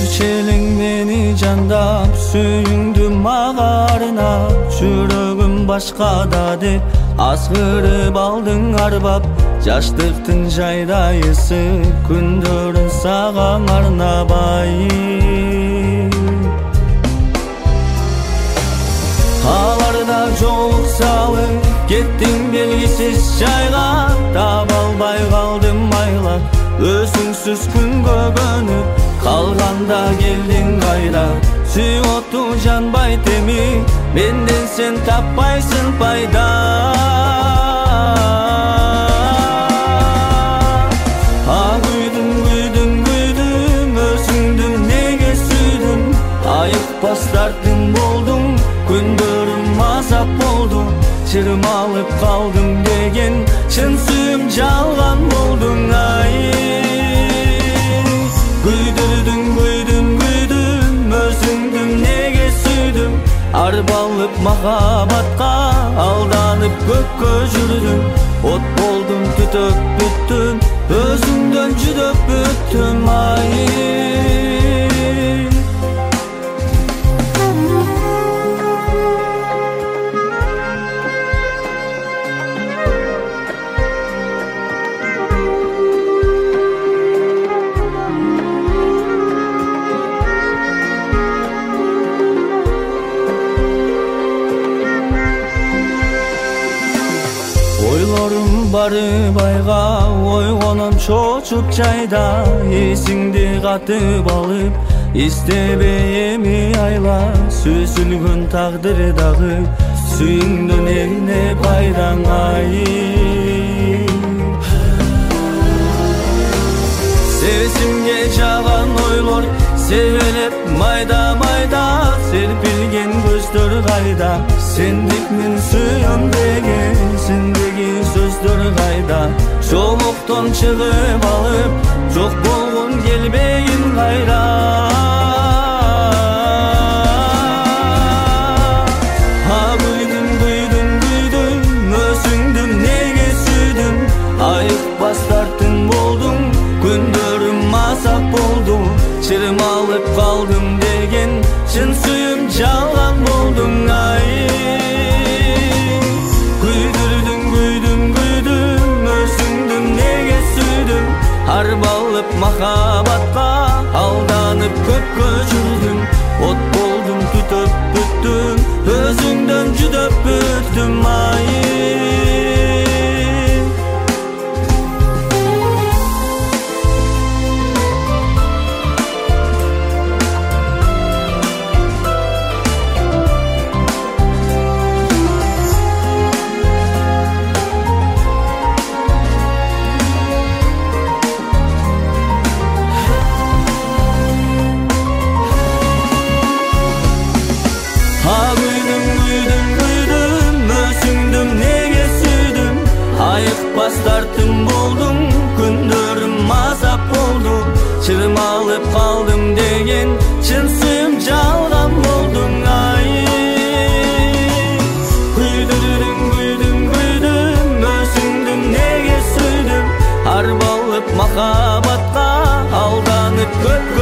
челең мени жандап, сүйүңдү мага арнап, жүрөгүм башкада деп аскырып алдың арбап. Жаштыктын жайдайысы күндөрүн сага арнабай. Аларда жолуксалып кеттиң белгисиз жайга, таба албай калдым айлап, өзүңсүз күнгө көнүп калганда келдиң кайра. Сүйүү оту жанбай теми, менден сен таппайсың пайда. Күйдүм, өзүңдү неге сүйдүм, айыкпас тартым болдум, күндөрүм азап болду. Чырмалып калдым деген чын сүйүм жалган болдуң ай. Күйдүрдүң, өзүңдү неге сүйдүм, арбалып махабатка алданып көккө жүрдүм. От болдум, түтөп бүттүм, өзүңдөн жүдөп бүттүм ай. Ойлорум барып айга, ойгоном чочуп жайда. Эсиңди катып алып, истебей эми айла. Сүзүлгөн тагдырдагы сүйүңдөн эмне пайдаң ай. Сезимге жаган ойлор себелеп майда-майда, серпилген көздөр кайда, сендик мен сүйөм деген, сендеги сөздөр кайда. Жолуктон чыгып алып, жок болгон келбейин кайра. Күйдүм, өзүңдү неге сүйдүм, айыкпас тартым болдуң, күндөрүм азап болду. Чырмалып калдым деген чын сүйүм жалган болдуң ай. Күйдүрдүң, өзүңдү неге сүйдүм, арбалып махабатка алданып көккө жүрдүм. От болдум, түтөп бүттүм, өзүңдөн жүдөп бүттүм ай. Айыкпас тартым болдум, күндөрүм азап болду. Чырмалып калдым деген чын сүйүм жалган болдуң ай. Күйдүрдүң, өзүңдү неге сүйдүм, арбалып махабатка алданып көккө